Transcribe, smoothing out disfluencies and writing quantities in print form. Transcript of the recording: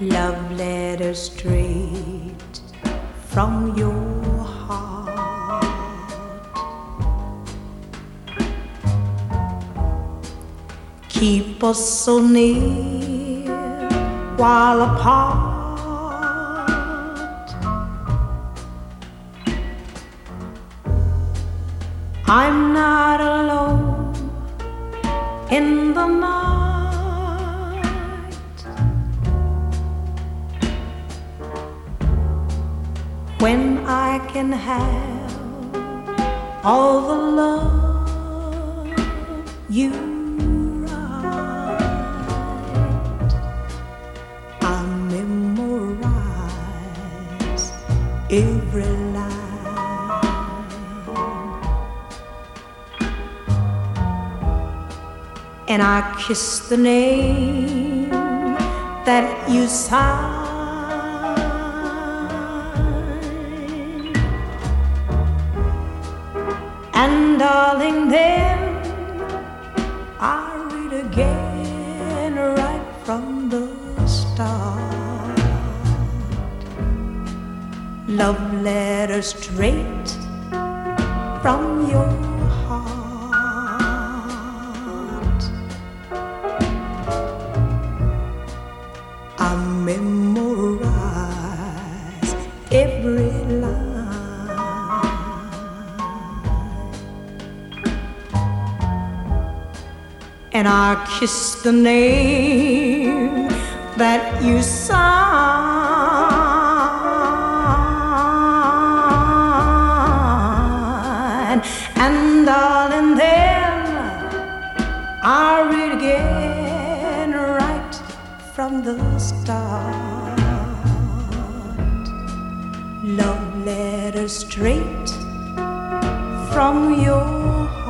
Love letter straight from your heart. Keep us so near while apart. I'm not alone in the night when I can have all the love you write. I memorize every line, and I kiss the name that you sign. And darling, then I read again right from the start. Love letter straight from your heart. I memorize every line, and I kiss the name that you sign. And darling, then I read again right from the start. Love letter straight from your heart.